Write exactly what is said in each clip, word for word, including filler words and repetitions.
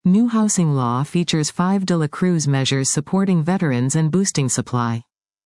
New housing law features five De La Cruz measures supporting veterans and boosting supply.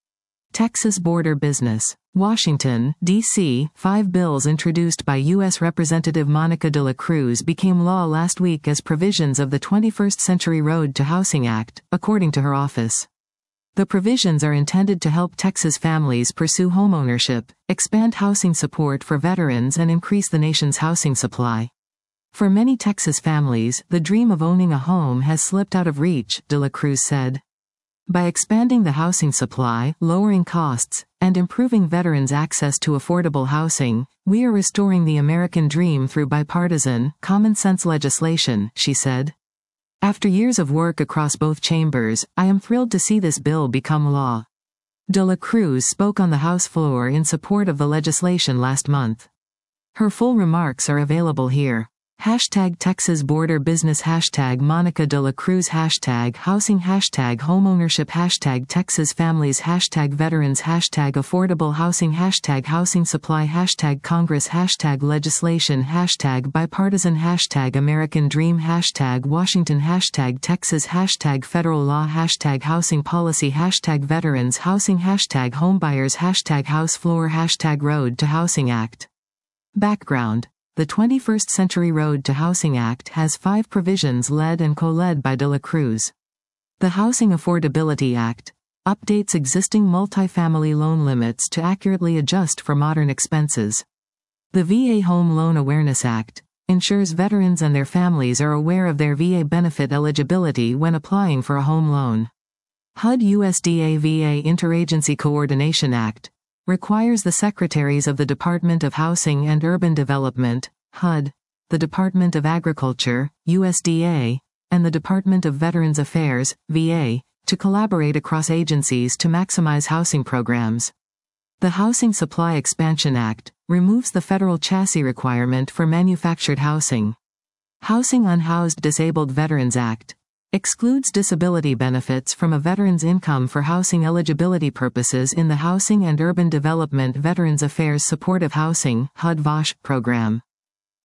Texas border business. Washington, D C Five bills introduced by U S Representative Monica De La Cruz became law last week as provisions of the twenty-first Century Road to Housing Act, according to her office. The provisions are intended to help Texas families pursue homeownership, expand housing support for veterans, and increase the nation's housing supply. For many Texas families, the dream of owning a home has slipped out of reach, De La Cruz said. By expanding the housing supply, lowering costs, and improving veterans' access to affordable housing, we are restoring the American dream through bipartisan, common-sense legislation, she said. After years of work across both chambers, I am thrilled to see this bill become law. De La Cruz spoke on the House floor in support of the legislation last month. Her full remarks are available here. Hashtag Texas border business, hashtag Monica De La Cruz, hashtag housing, hashtag homeownership, hashtag Texas families, hashtag veterans, hashtag affordable housing, hashtag housing supply, hashtag Congress, hashtag legislation, hashtag bipartisan, hashtag American dream, hashtag Washington, hashtag Texas, hashtag federal law, hashtag housing policy, hashtag veterans housing, hashtag homebuyers, hashtag house floor, hashtag Road to Housing Act. Background. The twenty-first Century Road to Housing Act has five provisions led and co-led by De La Cruz. The Housing Affordability Act updates existing multifamily loan limits to accurately adjust for modern expenses. The V A Home Loan Awareness Act ensures veterans and their families are aware of their V A benefit eligibility when applying for a home loan. H U D U S D A V A Interagency Coordination Act requires the Secretaries of the Department of Housing and Urban Development, H U D, the Department of Agriculture, U S D A, and the Department of Veterans Affairs, V A, to collaborate across agencies to maximize housing programs. The Housing Supply Expansion Act removes the federal chassis requirement for manufactured housing. Housing Unhoused Disabled Veterans Act excludes disability benefits from a veteran's income for housing eligibility purposes in the Housing and Urban Development Veterans Affairs Supportive Housing (H U D V A S H) program.